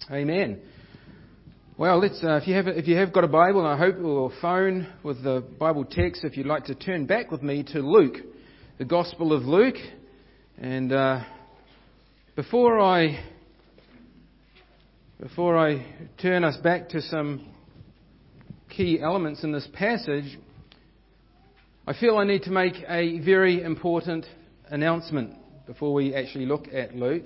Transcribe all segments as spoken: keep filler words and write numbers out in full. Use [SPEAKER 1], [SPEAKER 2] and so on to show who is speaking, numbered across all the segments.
[SPEAKER 1] Amen. Well, let's. Uh, if you have if you have got a Bible, I hope, or a phone with the Bible text, if you'd like to turn back with me to Luke, the Gospel of Luke, and uh, before I before I turn us back to some key elements in this passage, I feel I need to make a very important announcement before we actually look at Luke.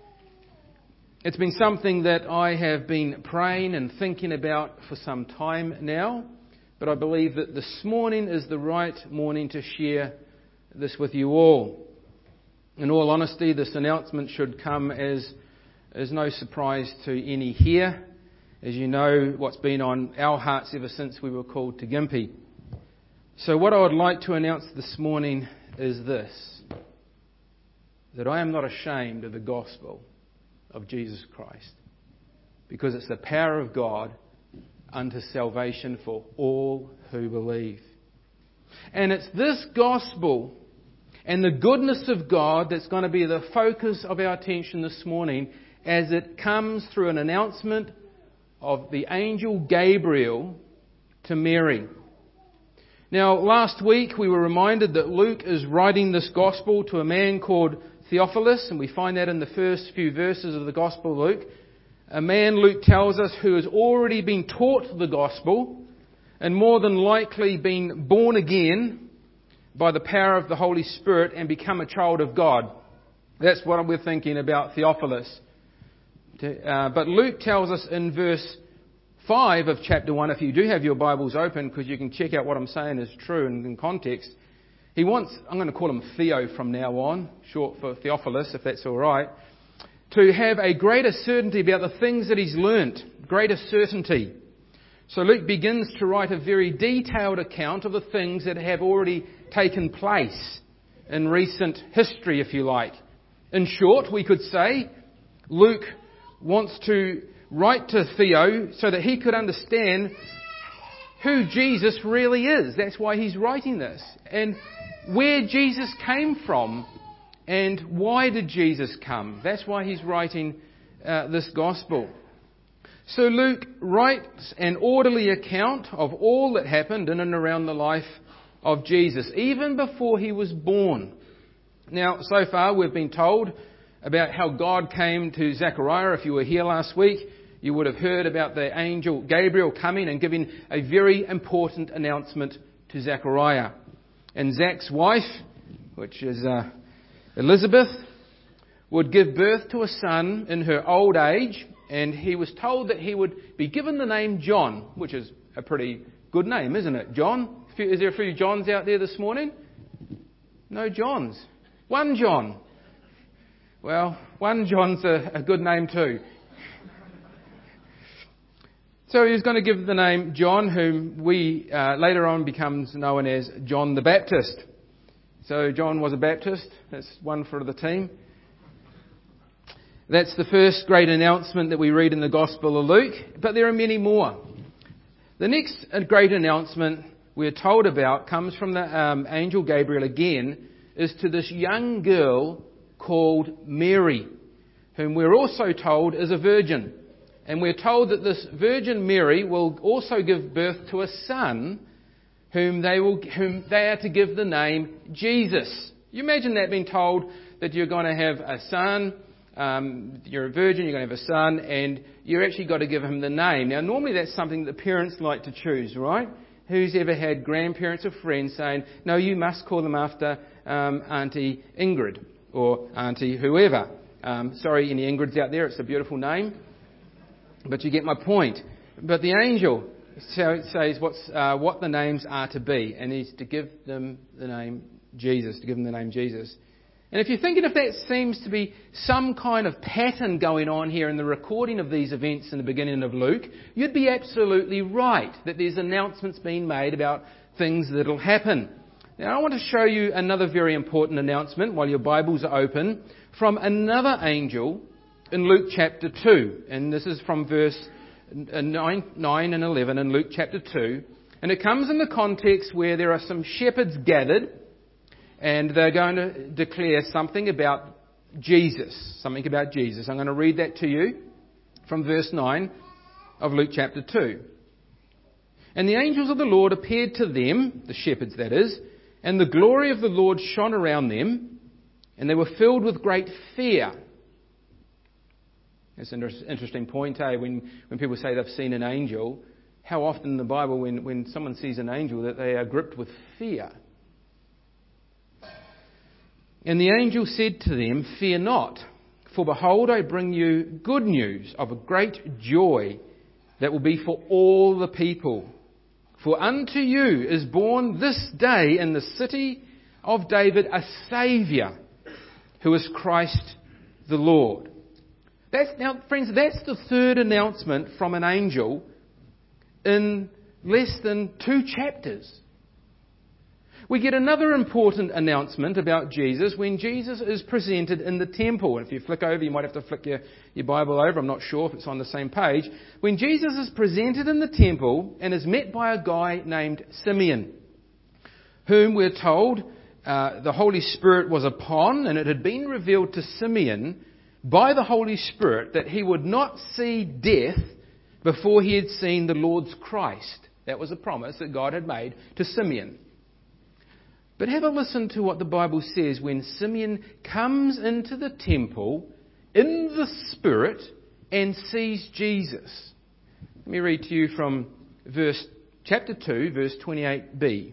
[SPEAKER 1] It's been something that I have been praying and thinking about for some time now, but I believe that this morning is the right morning to share this with you all. In all honesty, this announcement should come as, as no surprise to any here. As you know, what's been on our hearts ever since we were called to Gympie. So what I would like to announce this morning is this, that I am not ashamed of the gospel of Jesus Christ, because it's the power of God unto salvation for all who believe. And it's this gospel and the goodness of God that's going to be the focus of our attention this morning, as it comes through an announcement of the angel Gabriel to Mary. Now, last week we were reminded that Luke is writing this gospel to a man called Theophilus, and we find that in the first few verses of the Gospel of Luke. A man, Luke tells us, who has already been taught the gospel and more than likely been born again by the power of the Holy Spirit and become a child of God. That's what we're thinking about Theophilus. Uh, but Luke tells us in verse five of chapter one, if you do have your Bibles open, because you can check out what I'm saying is true and in context. He wants, I'm going to call him Theo from now on, short for Theophilus, if that's all right, to have a greater certainty about the things that he's learnt, greater certainty. So Luke begins to write a very detailed account of the things that have already taken place in recent history, if you like. In short, we could say, Luke wants to write to Theo so that he could understand who Jesus really is. That's why he's writing this. And where Jesus came from and why did Jesus come. That's why he's writing uh, this gospel. So Luke writes an orderly account of all that happened in and around the life of Jesus, even before he was born. Now, so far we've been told about how God came to Zechariah. If you were here last week, you would have heard about the angel Gabriel coming and giving a very important announcement to Zechariah. And Zach's wife, which is uh, Elizabeth, would give birth to a son in her old age, and he was told that he would be given the name John, which is a pretty good name, isn't it? John? Is there a few Johns out there this morning? No Johns. One John. Well, one John's a, a good name too. So he was going to give the name John, whom we uh, later on becomes known as John the Baptist. So John was a Baptist. That's one for the team. That's the first great announcement that we read in the Gospel of Luke. But there are many more. The next great announcement we're told about comes from the um, angel Gabriel again, is to this young girl called Mary, whom we're also told is a virgin. And we're told that this Virgin Mary will also give birth to a son whom they will, whom they are to give the name Jesus. You imagine that, being told that you're going to have a son, um, you're a virgin, you're going to have a son, and you're actually got to give him the name. Now, normally that's something that parents like to choose, right? Who's ever had grandparents or friends saying, no, you must call them after um, Auntie Ingrid or Auntie whoever. Um, sorry, any Ingrids out there, it's a beautiful name. But you get my point. But the angel says what's, uh, what the names are to be, and he's to give them the name Jesus, to give them the name Jesus. And if you're thinking if that seems to be some kind of pattern going on here in the recording of these events in the beginning of Luke, you'd be absolutely right that there's announcements being made about things that'll happen. Now I want to show you another very important announcement while your Bibles are open from another angel in Luke chapter two, and this is from verse nine, nine and eleven in Luke chapter two, and it comes in the context where there are some shepherds gathered, and they're going to declare something about Jesus, something about Jesus. I'm going to read that to you, from verse nine of Luke chapter two. And the angels of the Lord appeared to them, the shepherds that is, and the glory of the Lord shone around them, and they were filled with great fear. That's an interesting point, eh? When, when people say they've seen an angel, how often in the Bible when, when someone sees an angel that they are gripped with fear. And the angel said to them, "Fear not, for behold, I bring you good news of a great joy that will be for all the people. For unto you is born this day in the city of David a Saviour, who is Christ the Lord." That's, now, friends, that's the third announcement from an angel in less than two chapters. We get another important announcement about Jesus when Jesus is presented in the temple. If you flick over, you might have to flick your, your Bible over. I'm not sure if it's on the same page. When Jesus is presented in the temple and is met by a guy named Simeon, whom we're told uh, the Holy Spirit was upon, and it had been revealed to Simeon by the Holy Spirit that he would not see death before he had seen the Lord's Christ. That was a promise that God had made to Simeon. But have a listen to what the Bible says when Simeon comes into the temple in the Spirit and sees Jesus. Let me read to you from verse chapter two, verse twenty-eight b.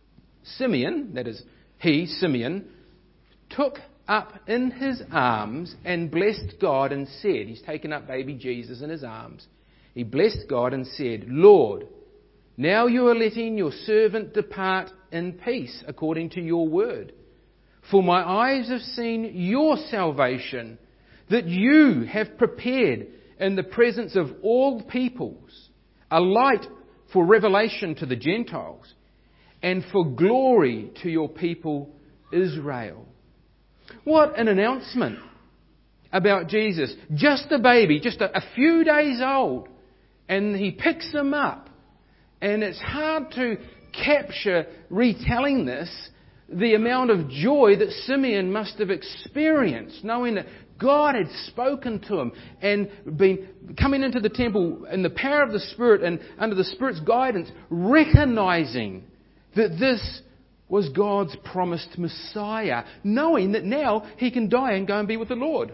[SPEAKER 1] Simeon, that is he, Simeon, took up in his arms and blessed God and said, he's taken up baby Jesus in his arms. He blessed God and said, "Lord, now you are letting your servant depart in peace according to your word. For my eyes have seen your salvation, that you have prepared in the presence of all peoples, a light for revelation to the Gentiles, and for glory to your people Israel." What an announcement about Jesus. Just a baby, just a, a few days old, and he picks him up. And it's hard to capture, retelling this, the amount of joy that Simeon must have experienced, knowing that God had spoken to him and been coming into the temple in the power of the Spirit and under the Spirit's guidance, recognizing that this was God's promised Messiah, knowing that now he can die and go and be with the Lord.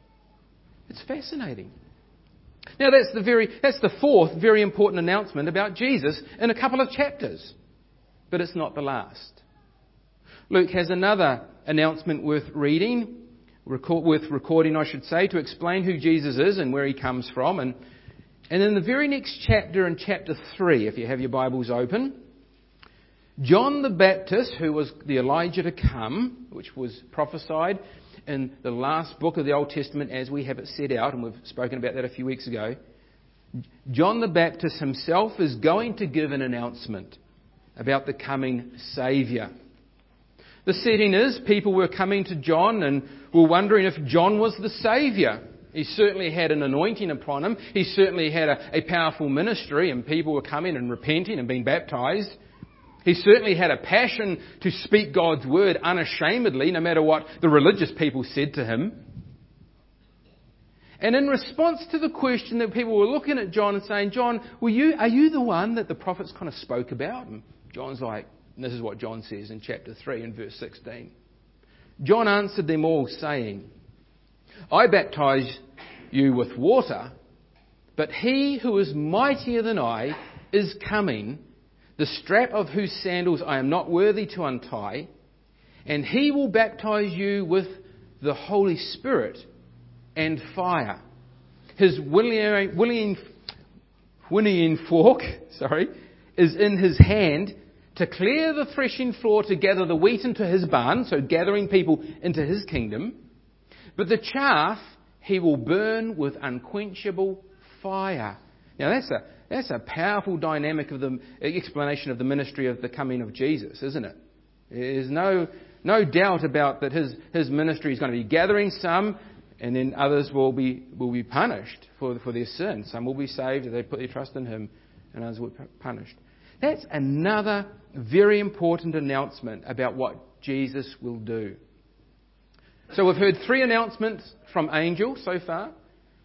[SPEAKER 1] It's fascinating. Now that's the very that's the fourth very important announcement about Jesus in a couple of chapters. But it's not the last. Luke has another announcement worth reading, record, worth recording I should say, to explain who Jesus is and where he comes from. And, and in the very next chapter, in chapter three, if you have your Bibles open, John the Baptist, who was the Elijah to come, which was prophesied in the last book of the Old Testament as we have it set out, and we've spoken about that a few weeks ago, John the Baptist himself is going to give an announcement about the coming Saviour. The setting is, people were coming to John and were wondering if John was the Saviour. He certainly had an anointing upon him. He certainly had a, a powerful ministry, and people were coming and repenting and being baptised. He certainly had a passion to speak God's word unashamedly, no matter what the religious people said to him. And in response to the question that people were looking at John and saying, "John, were you, are you the one that the prophets kind of spoke about?" And John's like, and this is what John says in chapter three and verse sixteen. John answered them all, saying, "I baptize you with water, but he who is mightier than I is coming, the strap of whose sandals I am not worthy to untie, and he will baptize you with the Holy Spirit and fire. His winnowing, winnowing, winnowing fork, sorry, is in his hand to clear the threshing floor to gather the wheat into his barn," so gathering people into his kingdom, "but the chaff he will burn with unquenchable fire." Now that's a That's a powerful dynamic of the explanation of the ministry of the coming of Jesus, isn't it? There's no no doubt about that his, his ministry is going to be gathering some, and then others will be will be punished for, for their sin. Some will be saved if they put their trust in him, and others will be punished. That's another very important announcement about what Jesus will do. So we've heard three announcements from angels so far.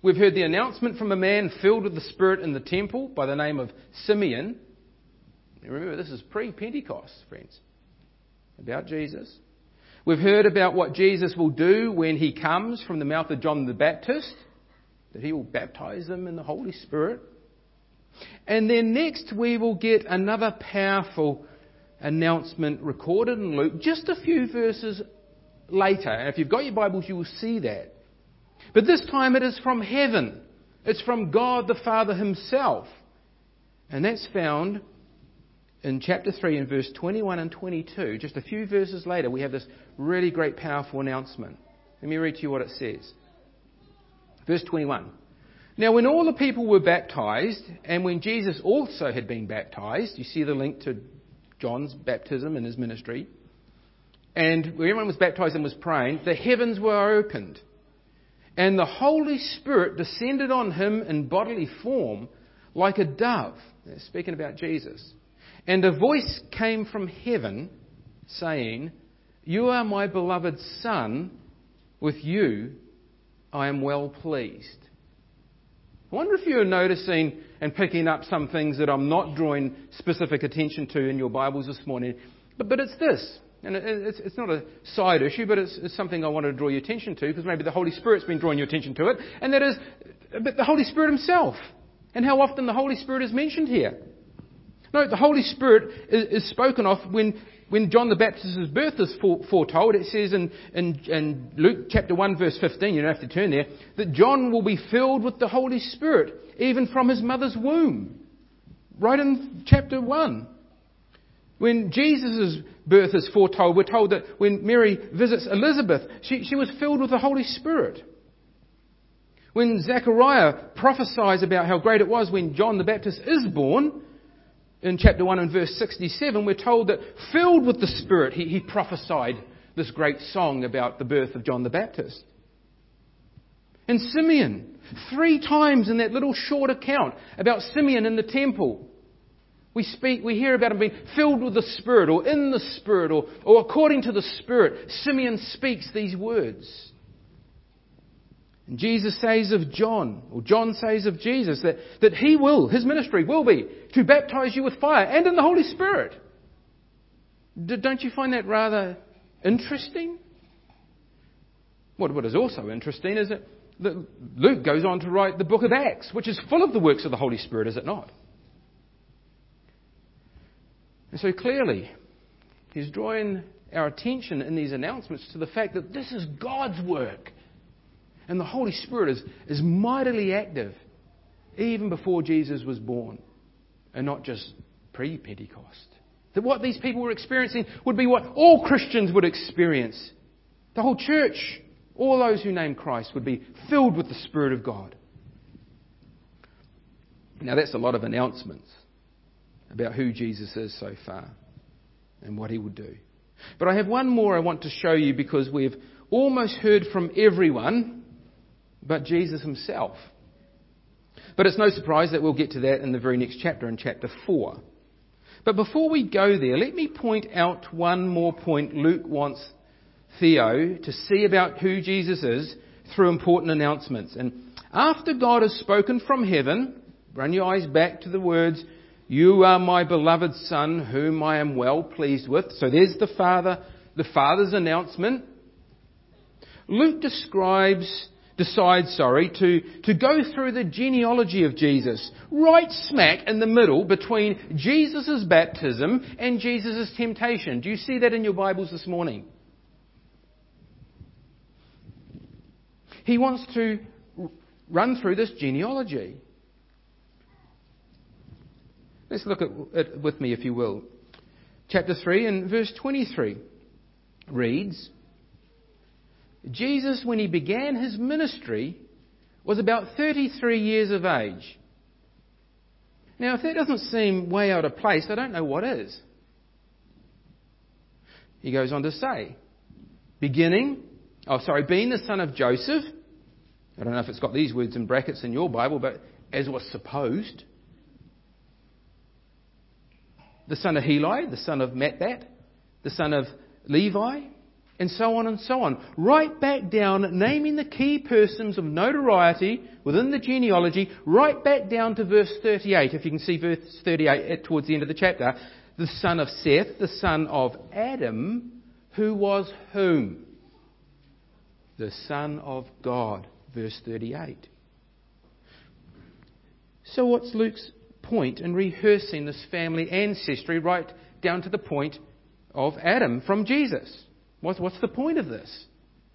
[SPEAKER 1] We've heard the announcement from a man filled with the Spirit in the temple by the name of Simeon. Remember, this is pre-Pentecost, friends, about Jesus. We've heard about what Jesus will do when he comes from the mouth of John the Baptist, that he will baptize them in the Holy Spirit. And then next we will get another powerful announcement recorded in Luke, just a few verses later. And if you've got your Bibles, you will see that. But this time it is from heaven. It's from God the Father himself. And that's found in chapter three and verse twenty-one and twenty-two. Just a few verses later, we have this really great, powerful announcement. Let me read to you what it says. Verse twenty-one. Now when all the people were baptized, and when Jesus also had been baptized, you see the link to John's baptism and his ministry, and when everyone was baptized and was praying, the heavens were opened, and the Holy Spirit descended on him in bodily form like a dove. They're speaking about Jesus. And a voice came from heaven saying, "You are my beloved Son, with you I am well pleased." I wonder if you're noticing and picking up some things that I'm not drawing specific attention to in your Bibles this morning. But, but it's this, and it, it's, it's not a side issue, but it's, it's something I want to draw your attention to, because maybe the Holy Spirit's been drawing your attention to it, and that is but the Holy Spirit himself, and how often the Holy Spirit is mentioned here. No, the Holy Spirit is, is spoken of when, when John the Baptist's birth is foretold. It says in, in, in Luke chapter one verse fifteen, you don't have to turn there, that John will be filled with the Holy Spirit, even from his mother's womb. Right in chapter one. When Jesus' birth is foretold, we're told that when Mary visits Elizabeth, she, she was filled with the Holy Spirit. When Zechariah prophesies about how great it was when John the Baptist is born, in chapter one and verse sixty-seven, we're told that filled with the Spirit, he, he prophesied this great song about the birth of John the Baptist. And Simeon, three times in that little short account about Simeon in the temple, we speak, we hear about him being filled with the Spirit, or in the Spirit, or, or according to the Spirit. Simeon speaks these words. And Jesus says of John, or John says of Jesus, that, that he will, his ministry will be to baptize you with fire and in the Holy Spirit. D- don't you find that rather interesting? What, what is also interesting is that, that Luke goes on to write the book of Acts, which is full of the works of the Holy Spirit, is it not? And so clearly, he's drawing our attention in these announcements to the fact that this is God's work. And the Holy Spirit is, is mightily active even before Jesus was born, and not just pre-Pentecost. That what these people were experiencing would be what all Christians would experience. The whole church, all those who name Christ, would be filled with the Spirit of God. Now that's a lot of announcements about who Jesus is so far and what he will do. But I have one more I want to show you, because we've almost heard from everyone but Jesus himself. But it's no surprise that we'll get to that in the very next chapter, in chapter four. But before we go there, let me point out one more point Luke wants Theo to see about who Jesus is through important announcements. And after God has spoken from heaven, run your eyes back to the words, "You are my beloved Son, whom I am well pleased with." So there's the Father, the Father's announcement. Luke describes decides, sorry, to, to go through the genealogy of Jesus, right smack in the middle between Jesus' baptism and Jesus' temptation. Do you see that in your Bibles this morning? He wants to run through this genealogy. Let's look at it with me, if you will. Chapter three and verse twenty-three reads, Jesus, when he began his ministry, was about thirty-three years of age. Now, if that doesn't seem way out of place, I don't know what is. He goes on to say, beginning, oh sorry, being the son of Joseph, I don't know if it's got these words in brackets in your Bible, but as was supposed, the son of Heli, the son of Matthat, the son of Levi, and so on and so on. Right back down, naming the key persons of notoriety within the genealogy, right back down to verse thirty-eight. If you can see verse thirty-eight towards the end of the chapter. The son of Seth, the son of Adam, who was whom? The Son of God. Verse thirty-eight. So what's Luke's point in rehearsing this family ancestry right down to the point of Adam from Jesus? What's, what's the point of this?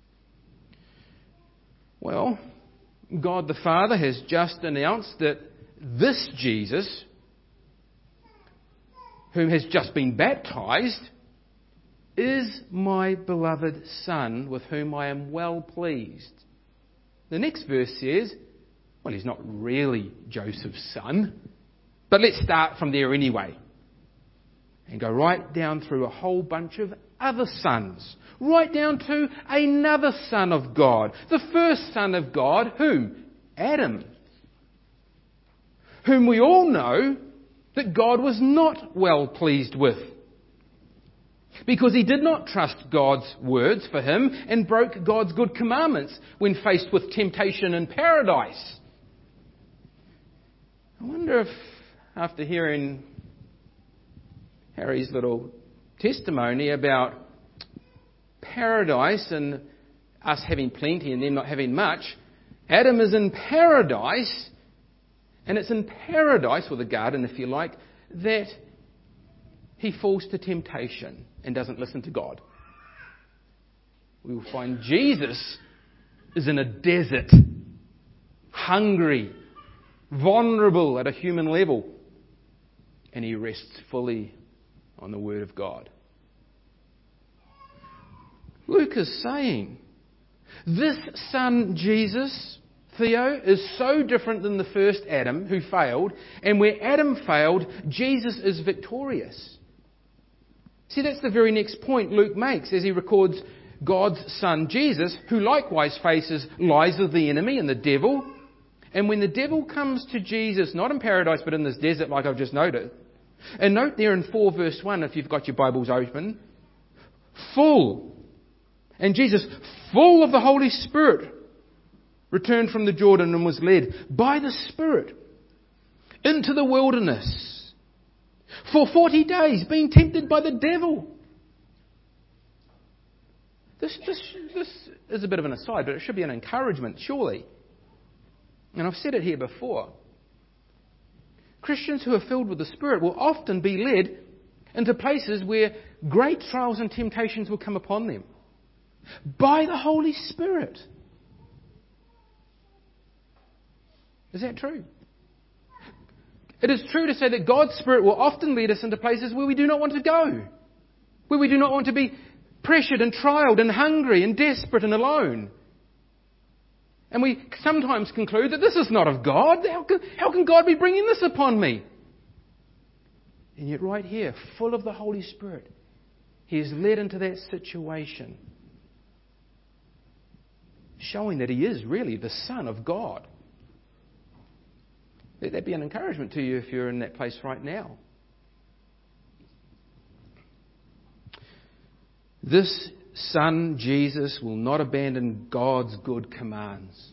[SPEAKER 1] Well, God the Father has just announced that this Jesus, whom has just been baptized, is my beloved Son, with whom I am well pleased. The next verse says, well, he's not really Joseph's son, but let's start from there anyway. And go right down through a whole bunch of other sons. Right down to another son of God. The first son of God, whom? Adam. Whom we all know that God was not well pleased with. Because he did not trust God's words for him and broke God's good commandments when faced with temptation in paradise. I wonder if, after hearing Harry's little testimony about paradise and us having plenty and them not having much, Adam is in paradise, and it's in paradise, or the garden if you like, that he falls to temptation and doesn't listen to God. We will find Jesus is in a desert, hungry, vulnerable at a human level, and he rests fully on the Word of God. Luke is saying, this son Jesus, Theo, is so different than the first Adam who failed, and where Adam failed, Jesus is victorious. See, that's the very next point Luke makes as he records God's son Jesus, who likewise faces lies of the enemy and the devil. And when the devil comes to Jesus, not in paradise but in this desert like I've just noted, and note there in four verse one, if you've got your Bibles open, full, and Jesus, full of the Holy Spirit, returned from the Jordan and was led by the Spirit into the wilderness for forty days, being tempted by the devil. This, this, this is a bit of an aside, but it should be an encouragement, surely. And I've said it here before. Christians who are filled with the Spirit will often be led into places where great trials and temptations will come upon them by the Holy Spirit. Is that true? It is true to say that God's Spirit will often lead us into places where we do not want to go, where we do not want to be pressured and trialed and hungry and desperate and alone. And we sometimes conclude that this is not of God. How can, how can God be bringing this upon me? And yet right here, full of the Holy Spirit, he is led into that situation, showing that he is really the Son of God. Let that be an encouragement to you if you're in that place right now. This Son, Jesus, will not abandon God's good commands,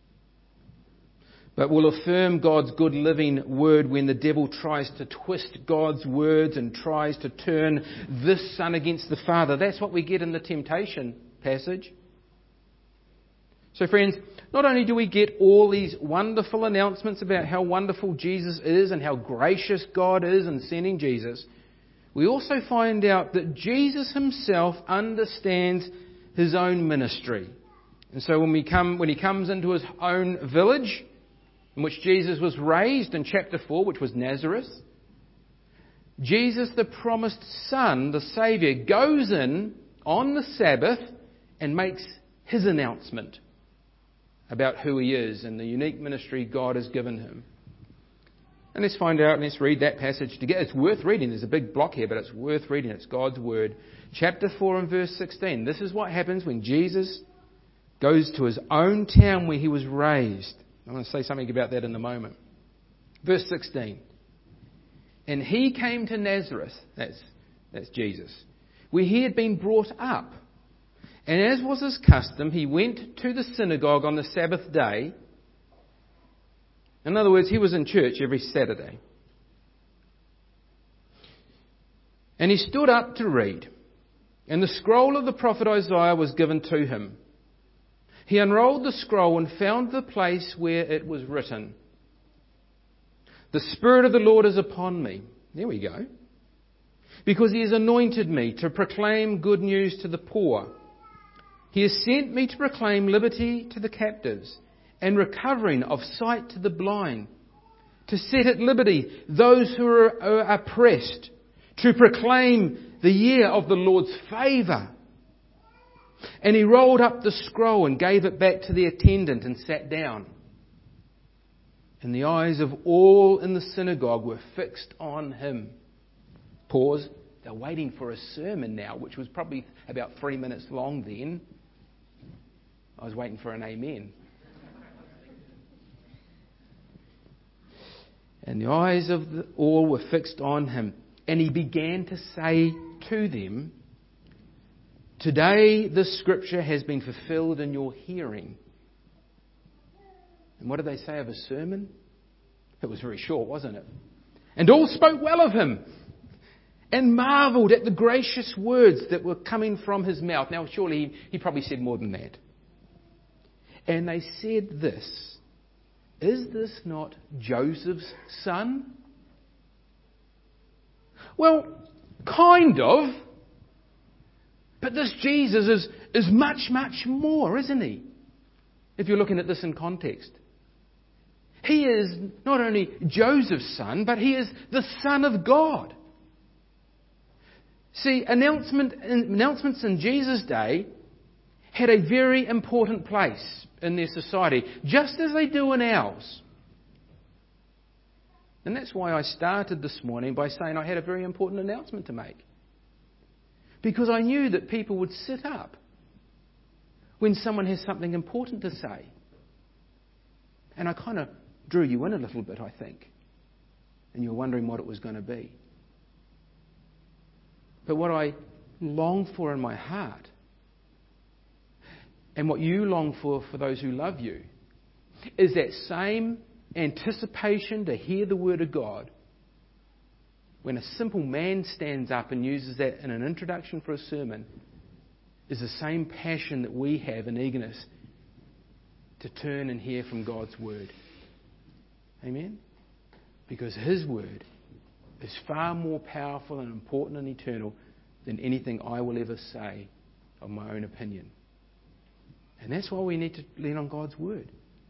[SPEAKER 1] but will affirm God's good living word when the devil tries to twist God's words and tries to turn this Son against the Father. That's what we get in the temptation passage. So friends, not only do we get all these wonderful announcements about how wonderful Jesus is and how gracious God is in sending Jesus, we also find out that Jesus himself understands his own ministry. And so when we come, when he comes into his own village, in which Jesus was raised in chapter four, which was Nazareth, Jesus, the promised Son, the Saviour, goes in on the Sabbath and makes his announcement about who he is and the unique ministry God has given him. And let's find out, let's read that passage together. It's worth reading. There's a big block here, but it's worth reading. It's God's Word. Chapter four and verse sixteen. This is what happens when Jesus goes to his own town where he was raised. I'm going to say something about that in a moment. Verse sixteen. And he came to Nazareth, that's, that's Jesus, where he had been brought up. And as was his custom, he went to the synagogue on the Sabbath day. In other words, he was in church every Saturday. And he stood up to read. And the scroll of the prophet Isaiah was given to him. He unrolled the scroll and found the place where it was written, "The Spirit of the Lord is upon me." There we go. "Because he has anointed me to proclaim good news to the poor. He has sent me to proclaim liberty to the captives and recovering of sight to the blind, to set at liberty those who are oppressed, to proclaim the year of the Lord's favour." And he rolled up the scroll and gave it back to the attendant and sat down. And the eyes of all in the synagogue were fixed on him. Pause. They're waiting for a sermon now, which was probably about three minutes long then. I was waiting for an amen. And the eyes of the, all were fixed on him. And he began to say to them, "Today this scripture has been fulfilled in your hearing." And what did they say of his sermon? It was very short, wasn't it? And all spoke well of him and marvelled at the gracious words that were coming from his mouth. Now, surely he, he probably said more than that. And they said this, "Is this not Joseph's son?" Well, kind of. But this Jesus is, is much, much more, isn't he? If you're looking at this in context. He is not only Joseph's son, but he is the Son of God. See, announcement, announcements in Jesus' day had a very important place in their society, just as they do in ours. And that's why I started this morning by saying I had a very important announcement to make. Because I knew that people would sit up when someone has something important to say. And I kind of drew you in a little bit, I think. And you're wondering what it was going to be. But what I long for in my heart, and what you long for for those who love you, is that same anticipation to hear the word of God. When a simple man stands up and uses that in an introduction for a sermon, is the same passion that we have and eagerness to turn and hear from God's word. Amen? Because his word is far more powerful and important and eternal than anything I will ever say of my own opinion. And that's why we need to lean on God's word.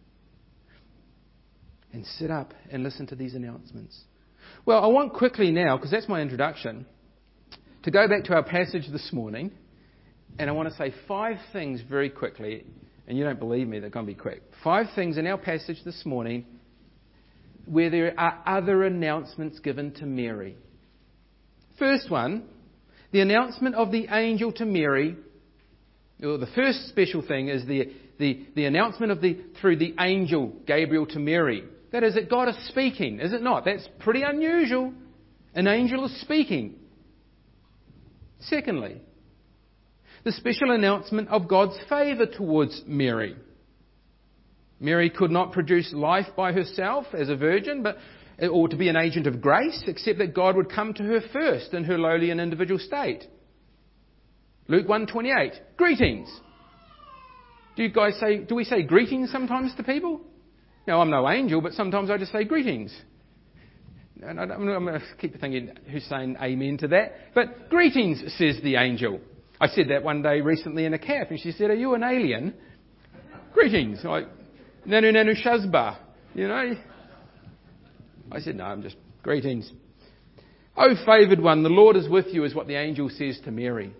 [SPEAKER 1] And sit up and listen to these announcements. Well, I want quickly now, because that's my introduction, to go back to our passage this morning. And I want to say five things very quickly. And you don't believe me, they're going to be quick. Five things in our passage this morning where there are other announcements given to Mary. First one, the announcement of the angel to Mary. Well, the first special thing is the, the, the announcement of the through the angel Gabriel to Mary. That is, that God is speaking, is it not? That's pretty unusual. An angel is speaking. Secondly, the special announcement of God's favour towards Mary. Mary could not produce life by herself as a virgin, but or to be an agent of grace, except that God would come to her first in her lowly and individual state. Luke one twenty-eight. Greetings. Do you guys say? Do we say greetings sometimes to people? Now, I'm no angel, but sometimes I just say greetings. And I'm going to keep thinking who's saying amen to that. But greetings, says the angel. I said that one day recently in a caf, and she said, "Are you an alien?" Greetings. Like, nanu nanu shazba. You know? I said, "No, I'm just greetings." "O favoured one, the Lord is with you," is what the angel says to Mary.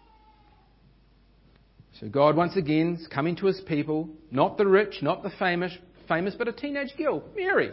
[SPEAKER 1] So God once again is coming to his people, not the rich, not the famous, famous, but a teenage girl, Mary.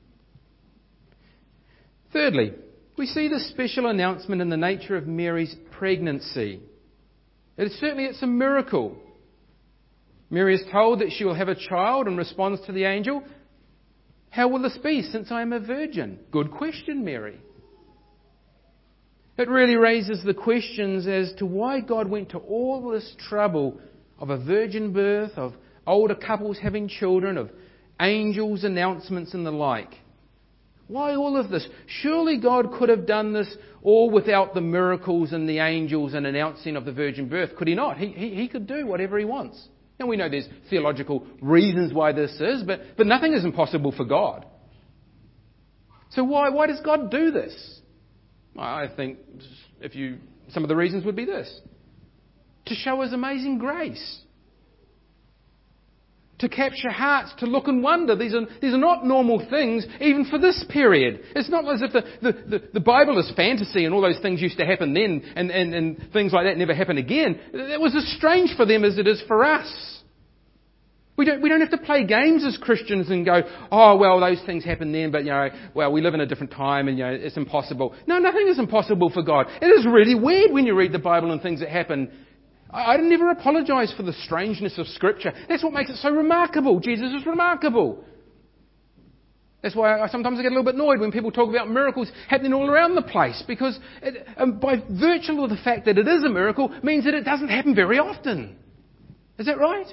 [SPEAKER 1] Thirdly, we see the special announcement in the nature of Mary's pregnancy. It is certainly it's a miracle. Mary is told that she will have a child and responds to the angel, "How will this be since I am a virgin?" Good question, Mary. It really raises the questions as to why God went to all this trouble of a virgin birth, of older couples having children, of angels' announcements and the like. Why all of this? Surely God could have done this all without the miracles and the angels and announcing of the virgin birth, could he not? He, he, he could do whatever he wants. Now we know there's theological reasons why this is, but, but nothing is impossible for God. So why, why does God do this? I think if you, some of the reasons would be this. To show His amazing grace. To capture hearts, to look and wonder. These are, these are not normal things, even for this period. It's not as if the, the, the, the Bible is fantasy and all those things used to happen then and, and, and things like that never happen again. It was as strange for them as it is for us. We don't, we don't have to play games as Christians and go, oh, well, those things happened then, but, you know, well, we live in a different time and, you know, it's impossible. No, nothing is impossible for God. It is really weird when you read the Bible and things that happen. I, I never apologise for the strangeness of Scripture. That's what makes it so remarkable. Jesus is remarkable. That's why I sometimes I get a little bit annoyed when people talk about miracles happening all around the place, because it, um, by virtue of the fact that it is a miracle means that it doesn't happen very often. Is that right?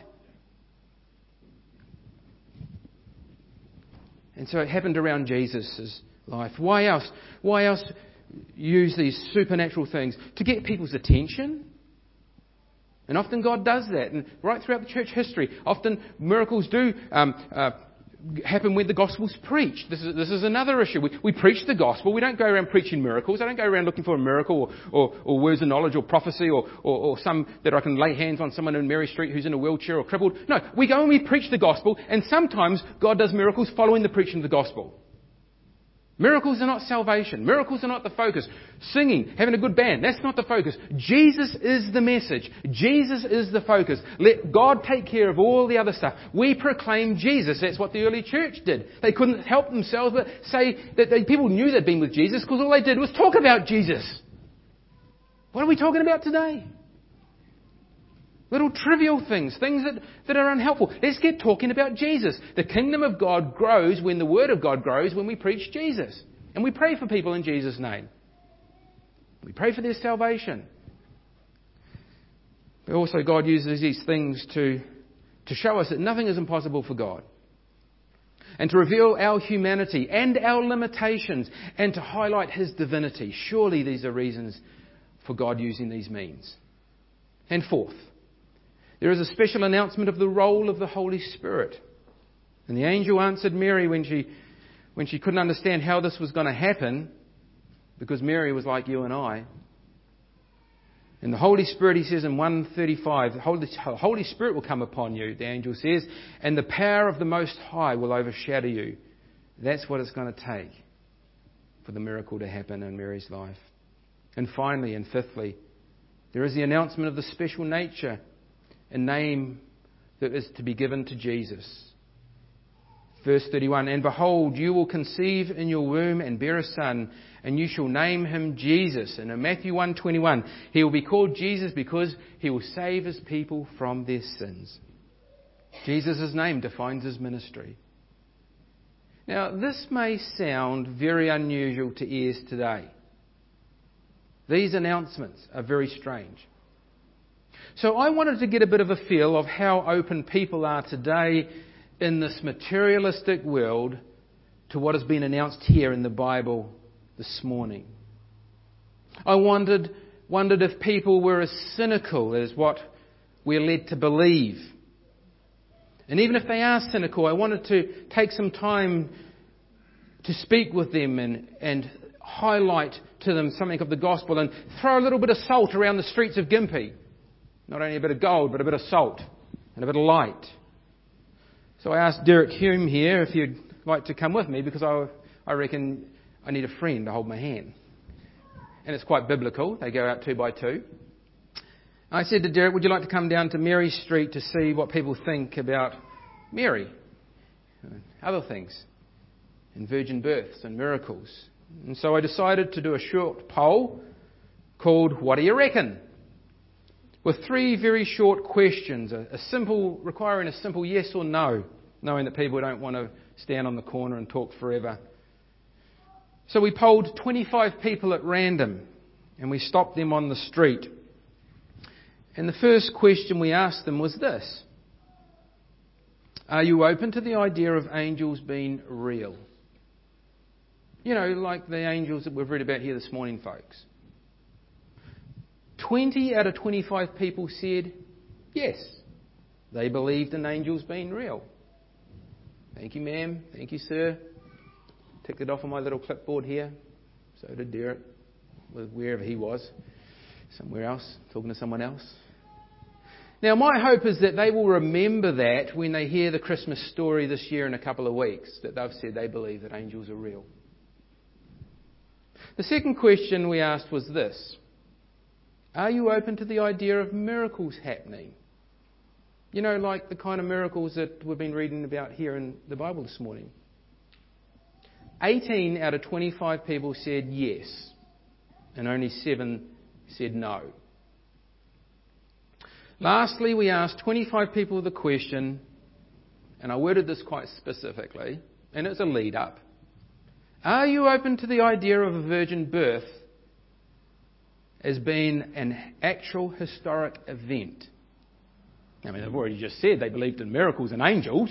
[SPEAKER 1] And so it happened around Jesus' life. Why else? Why else use these supernatural things? To get people's attention. And often God does that. And right throughout the church history, often miracles do um, uh, happen when the gospel's preached. This is, this is another issue. We, we preach the gospel. We don't go around preaching miracles. I don't go around looking for a miracle or, or, or words of knowledge or prophecy or, or, or some that I can lay hands on someone in Mary Street who's in a wheelchair or crippled. No, we go and we preach the gospel, and sometimes God does miracles following the preaching of the gospel. Miracles are not salvation. Miracles are not the focus. Singing, having a good band, that's not the focus. Jesus is the message. Jesus is the focus. Let God take care of all the other stuff. We proclaim Jesus. That's what the early church did. They couldn't help themselves but say that they, people knew they'd been with Jesus because all they did was talk about Jesus. What are we talking about today? Little trivial things, things that, that are unhelpful. Let's get talking about Jesus. The kingdom of God grows when the Word of God grows, when we preach Jesus. And we pray for people in Jesus' name. We pray for their salvation. But also God uses these things to, to show us that nothing is impossible for God. And to reveal our humanity and our limitations and to highlight His divinity. Surely these are reasons for God using these means. And fourth, there is a special announcement of the role of the Holy Spirit. And the angel answered Mary when she, when she couldn't understand how this was going to happen, because Mary was like you and I. And the Holy Spirit, he says in one thirty-five, the Holy, Holy Spirit will come upon you, the angel says, and the power of the Most High will overshadow you. That's what it's going to take for the miracle to happen in Mary's life. And finally, and fifthly, there is the announcement of the special nature, a name that is to be given to Jesus. Verse thirty-one, and behold, you will conceive in your womb and bear a son, and you shall name him Jesus. And in Matthew one twenty-one, he will be called Jesus because he will save his people from their sins. Jesus' name defines his ministry. Now, this may sound very unusual to ears today. These announcements are very strange. So I wanted to get a bit of a feel of how open people are today in this materialistic world to what has been announced here in the Bible this morning. I wondered, wondered if people were as cynical as what we're led to believe. And even if they are cynical, I wanted to take some time to speak with them and, and highlight to them something of the gospel and throw a little bit of salt around the streets of Gympie. Not only a bit of gold, but a bit of salt and a bit of light. So I asked Derek Hume here if you'd like to come with me, because I, I reckon I need a friend to hold my hand. And it's quite biblical. They go out two by two. I said to Derek, would you like to come down to Mary Street to see what people think about Mary? Other things. And virgin births and miracles. And so I decided to do a short poll called What Do You Reckon? With three very short questions, a, a simple, requiring a simple yes or no, knowing that people don't want to stand on the corner and talk forever. So we polled twenty-five people at random, And we stopped them on the street. And the first question we asked them was this: are you open to the idea of angels being real? You know, like the angels that we've read about here this morning, folks. twenty out of twenty-five people said yes, they believed in angels being real. Thank you, ma'am. Thank you, sir. Ticked it off on my little clipboard here. So did Derek, wherever he was, somewhere else, talking to someone else. Now, my hope is that they will remember that when they hear the Christmas story this year in a couple of weeks, that they've said they believe that angels are real. The second question we asked was this: are you open to the idea of miracles happening? You know, like the kind of miracles that we've been reading about here in the Bible this morning. eighteen out of twenty-five people said yes, and only seven said no. Lastly, we asked twenty-five people the question, and I worded this quite specifically, and it's a lead up. Are you open to the idea of a virgin birth as being an actual historic event? I mean, I've already just said they believed in miracles and angels.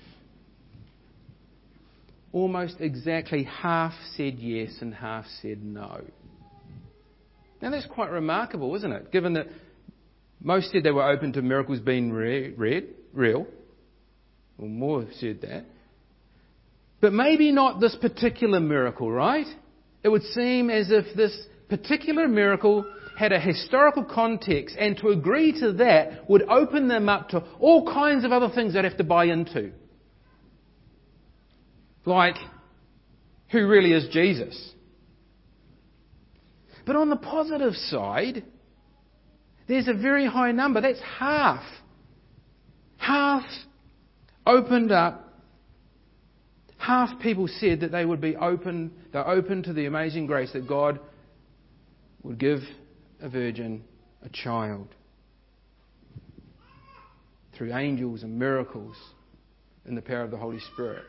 [SPEAKER 1] Almost exactly half said yes and half said no. Now that's quite remarkable, isn't it? Given that most said they were open to miracles being re- read, real. Well, more said that. But maybe not this particular miracle, right? It would seem as if this particular miracle had a historical context, and to agree to that would open them up to all kinds of other things they'd have to buy into. Like, who really is Jesus? But on the positive side, there's a very high number. That's half. Half opened up. Half people said that they would be open, they're open to the amazing grace that God would give a virgin a child through angels and miracles in the power of the Holy Spirit.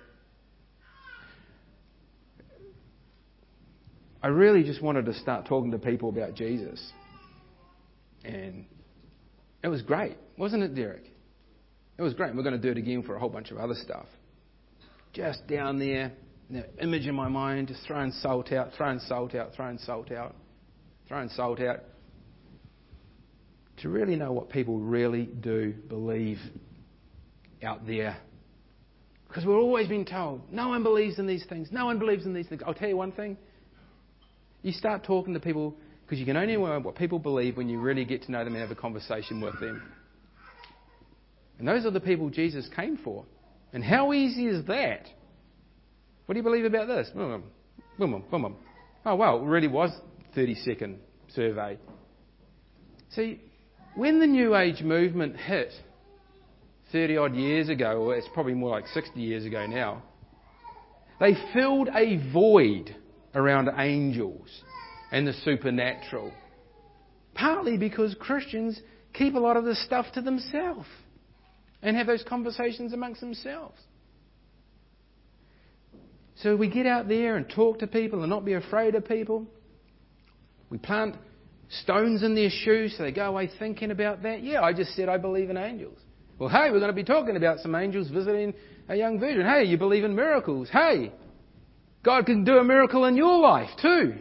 [SPEAKER 1] I really just wanted to start talking to people about Jesus. And it was great, wasn't it, Derek? It was great. We're going to do it again for a whole bunch of other stuff. Just down there, the image in my mind, just throwing salt out, throwing salt out, throwing salt out, throwing salt out. To really know what people really do believe out there. Because we're always being told, no one believes in these things, no one believes in these things. I'll tell you one thing. You start talking to people, because you can only know what people believe when you really get to know them and have a conversation with them. And those are the people Jesus came for. And how easy is that? What do you believe about this? Boom, boom, boom, boom. Oh, well, it really was a thirty-second survey. See, when the New Age movement hit thirty-odd years ago, or it's probably more like sixty years ago now, they filled a void around angels and the supernatural. Partly because Christians keep a lot of this stuff to themselves and have those conversations amongst themselves. So we get out there and talk to people and not be afraid of people. We plant stones in their shoes so they go away thinking about that. Yeah, I just said I believe in angels. Well, hey, we're going to be talking about some angels visiting a young virgin. Hey, you believe in miracles. Hey, God can do a miracle in your life too.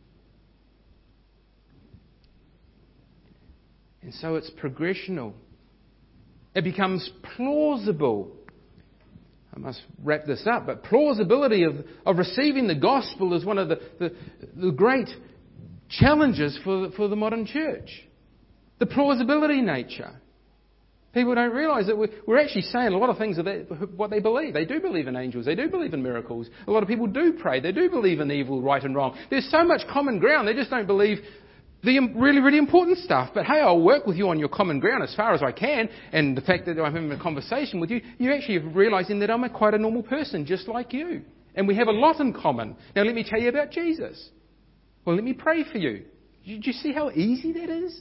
[SPEAKER 1] And so it's progressional. It becomes plausible. I must wrap this up, but plausibility of, of receiving the gospel is one of the, the, the great challenges for, for the modern church. The plausibility nature. People don't realise that we're, we're actually saying a lot of things of that, what they believe. They do believe in angels. They do believe in miracles. A lot of people do pray. They do believe in evil, right and wrong. There's so much common ground. They just don't believe the really, really important stuff. But hey, I'll work with you on your common ground as far as I can. And the fact that I'm having a conversation with you, you're actually realising that I'm a quite a normal person, just like you. And we have a lot in common. Now let me tell you about Jesus. Well, let me pray for you. Do you see how easy that is?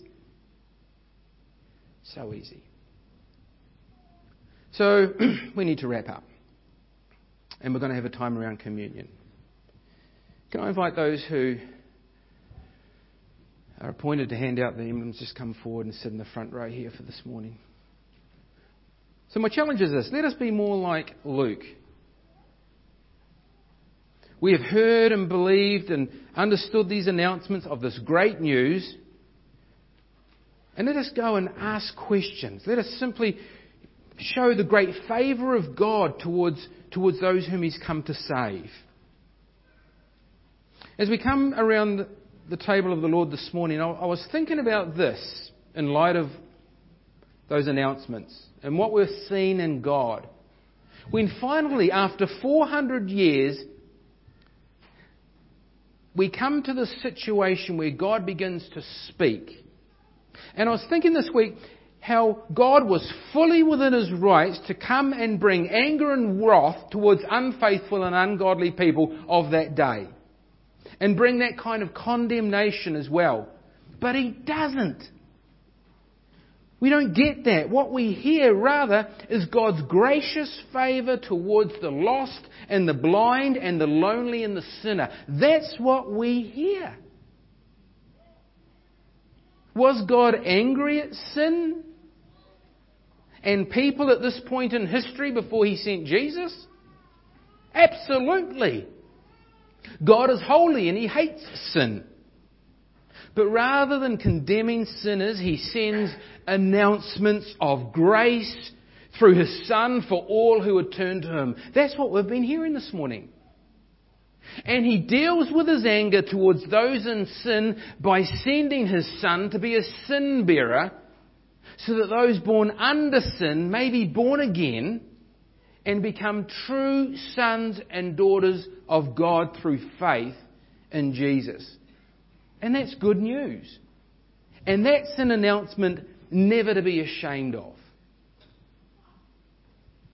[SPEAKER 1] So easy. So we need to wrap up. And we're going to have a time around communion. Can I invite those who are appointed to hand out the emblems, just come forward and sit in the front row here for this morning. So my challenge is this: let us be more like Luke. We have heard and believed and understood these announcements of this great news, and let us go and ask questions. Let us simply show the great favour of God towards, towards those whom He's come to save. As we come around the table of the Lord this morning, I, I was thinking about this in light of those announcements and what we've seen in God. When finally, after four hundred years, we come to the situation where God begins to speak. And I was thinking this week how God was fully within His rights to come and bring anger and wrath towards unfaithful and ungodly people of that day. And bring that kind of condemnation as well. But He doesn't. We don't get that. What we hear, rather, is God's gracious favour towards the lost and the blind and the lonely and the sinner. That's what we hear. Was God angry at sin and people at this point in history before He sent Jesus? Absolutely. God is holy and He hates sin. But rather than condemning sinners, He sends announcements of grace through His Son for all who would turn to Him. That's what we've been hearing this morning. And He deals with His anger towards those in sin by sending His Son to be a sin bearer, so that those born under sin may be born again and become true sons and daughters of God through faith in Jesus. And that's good news. And that's an announcement never to be ashamed of.